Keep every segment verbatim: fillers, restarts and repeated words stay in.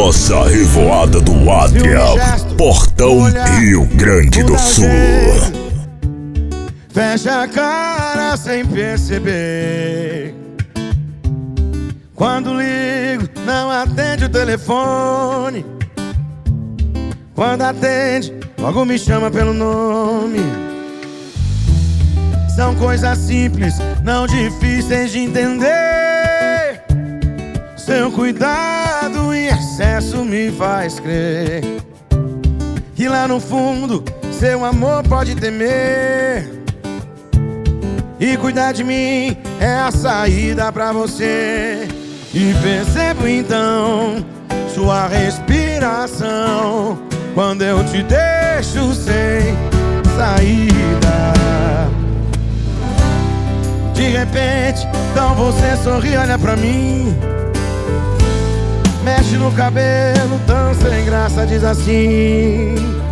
Nossa Revoada do Adria, Portão Rio Grande do Sul. Fecha a cara sem perceber. Quando ligo, não atende o telefone. Quando atende, logo me chama pelo nome. São coisas simples, não difíceis de entender. Seu cuidado em excesso me faz crer que lá no fundo seu amor pode temer. E cuidar de mim é a saída pra você. E percebo então sua respiração quando eu te deixo sem saída. De repente, então você sorri, olha pra mim, mexe no cabelo, tão sem graça, diz assim: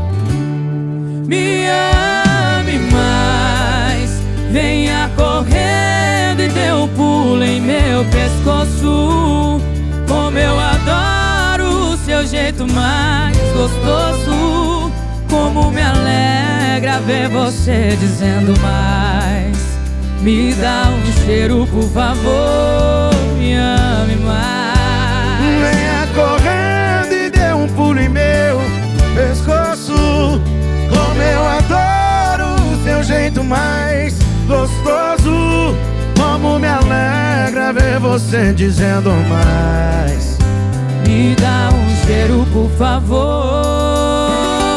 me ame mais, venha correndo e dê um pulo em meu pescoço. Como eu adoro o seu jeito mais gostoso. Como me alegra ver você dizendo mais. Me dá um cheiro, por favor, me ame mais. Venha correndo e dê um pulo em meu pescoço. Como eu adoro o seu jeito mais gostoso. Como me alegra ver você dizendo mais. Me dá um cheiro, por favor.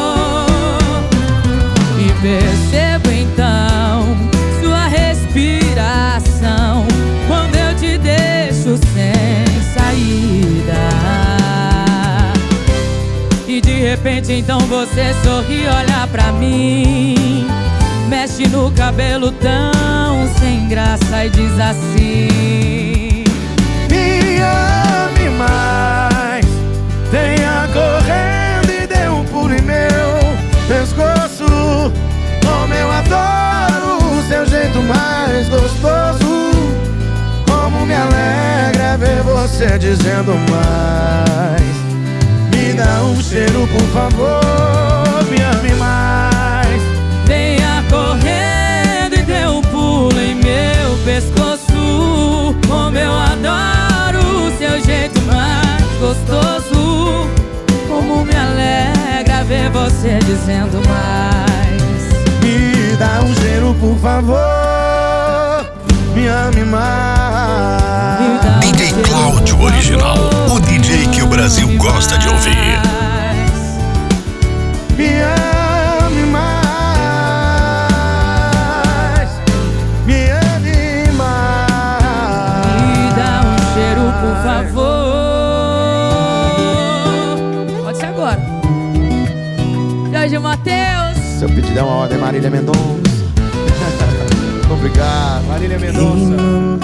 E percebo então sua respiração quando eu te deixo sem saída. E de repente então você sorri, olha pra mim, mexe no cabelo tão sem graça e diz assim: me ame mais, venha correndo e dê um pulo em meu pescoço. Como eu adoro o seu jeito mais gostoso. Como me alegra ver você dizendo mais. Me dá um cheiro, por favor, me ame mais. Venha correndo e dê um pulo em meu pescoço. Como eu adoro o seu jeito mais gostoso. Como me alegra ver você dizendo mais. Me dá um cheiro, por favor, me ame mais. D J Cláudio Original, o D J que o Brasil gosta de ouvir. Me ame mais, me ame mais. Me dá um cheiro, por favor. Pode ser agora. Jorge Mateus. Seu pedido é uma ordem, Marília Mendonça. Obrigado, Marília Mendonça.